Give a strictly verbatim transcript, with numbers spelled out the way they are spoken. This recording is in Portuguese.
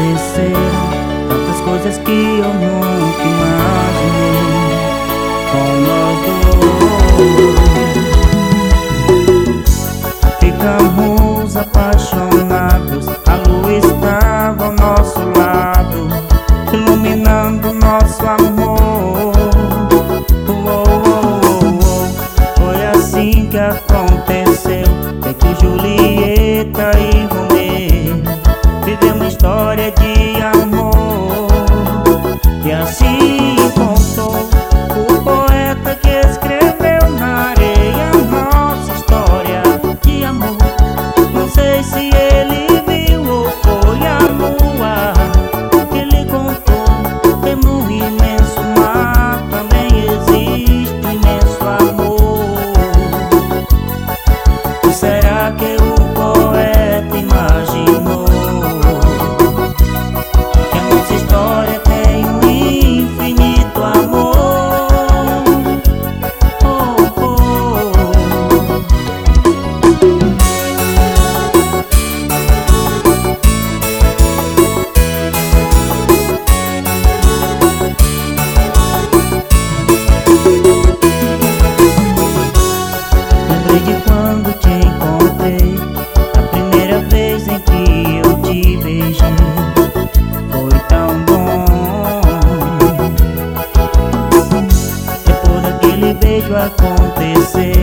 aconteceram tantas coisas que eu nunca imaginei com nós dois. Ficamos apaixonados, a lua estava ao nosso lado, iluminando nosso amor. Oh, oh, oh, oh. Foi assim que aconteceu, é que Julieta e Romeu viveu uma história de amor. E assim contou o poeta que escreveu na areia nossa história de amor. Não sei se ele viu ou foi a lua que ele contou. Tem um imenso mar, também existe imenso amor. Ou será que o poeta imaginou que a nossa história tem um infinito amor? Oh, oh. Lembrei de quando te encontrei, a primeira vez em que eu te beijei. Foi tão bom. Depois daquele beijo aconteceu